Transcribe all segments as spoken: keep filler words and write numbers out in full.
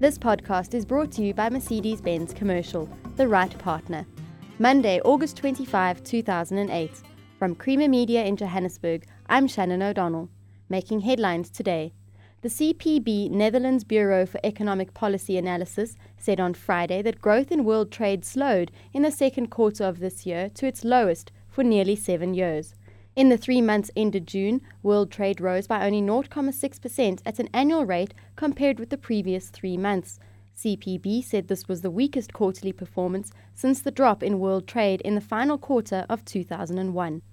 This podcast is brought to you by Mercedes-Benz Commercial, the right partner. Monday, August twenty-fifth, two thousand eight. From Creamer Media in Johannesburg, I'm Shannon O'Donnell. Making headlines today. The C P B Netherlands Bureau for Economic Policy Analysis said on Friday that growth in world trade slowed in the second quarter of this year to its lowest for nearly seven years. In the three months ended June, world trade rose by only zero point six percent at an annual rate compared with the previous three months. C P B said this was the weakest quarterly performance since the drop in world trade in the final quarter of two thousand one.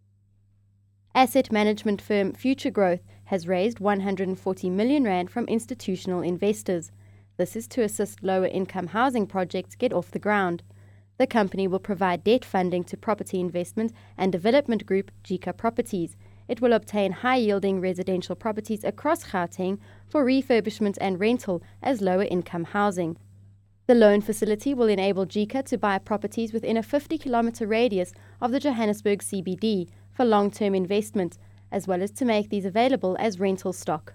Asset management firm Future Growth has raised one hundred forty million rand from institutional investors. This is to assist lower-income housing projects get off the ground. The company will provide debt funding to property investment and development group Jika Properties. It will obtain high-yielding residential properties across Gauteng for refurbishment and rental as lower-income housing. The loan facility will enable Jika to buy properties within a fifty kilometre radius of the Johannesburg C B D for long-term investment, as well as to make these available as rental stock.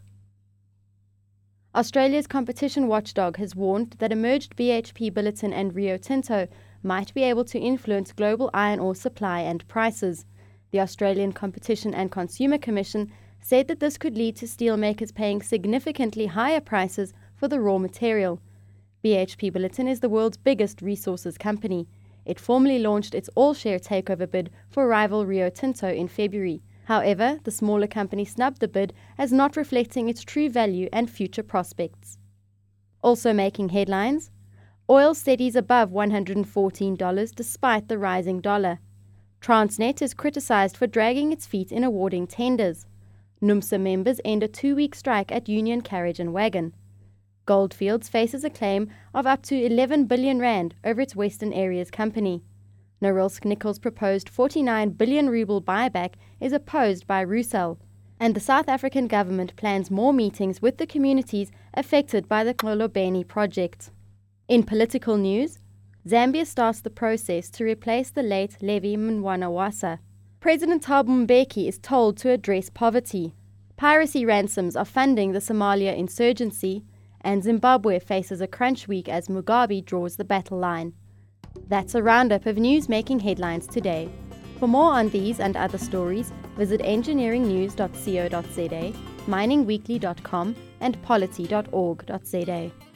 Australia's competition watchdog has warned that a merged B H P Billiton and Rio Tinto might be able to influence global iron ore supply and prices. The Australian Competition and Consumer Commission said that this could lead to steelmakers paying significantly higher prices for the raw material. B H P Billiton is the world's biggest resources company. It formally launched its all-share takeover bid for rival Rio Tinto in February. However, the smaller company snubbed the bid as not reflecting its true value and future prospects. Also making headlines, oil steadies above one hundred fourteen dollars despite the rising dollar. Transnet is criticised for dragging its feet in awarding tenders. NUMSA members end a two-week strike at Union Carriage and Wagon. Goldfields faces a claim of up to eleven billion rand over its Western Areas company. Norilsk Nickel's proposed forty-nine billion ruble buyback is opposed by Rusal. And the South African government plans more meetings with the communities affected by the Xolobeni project. In political news, Zambia starts the process to replace the late Levi Mwanawasa. President Thabo Mbeki is told to address poverty. Piracy ransoms are funding the Somalia insurgency, and Zimbabwe faces a crunch week as Mugabe draws the battle line. That's a roundup of news making headlines today. For more on these and other stories, visit engineering news dot co dot za, mining weekly dot com, and polity dot org dot za.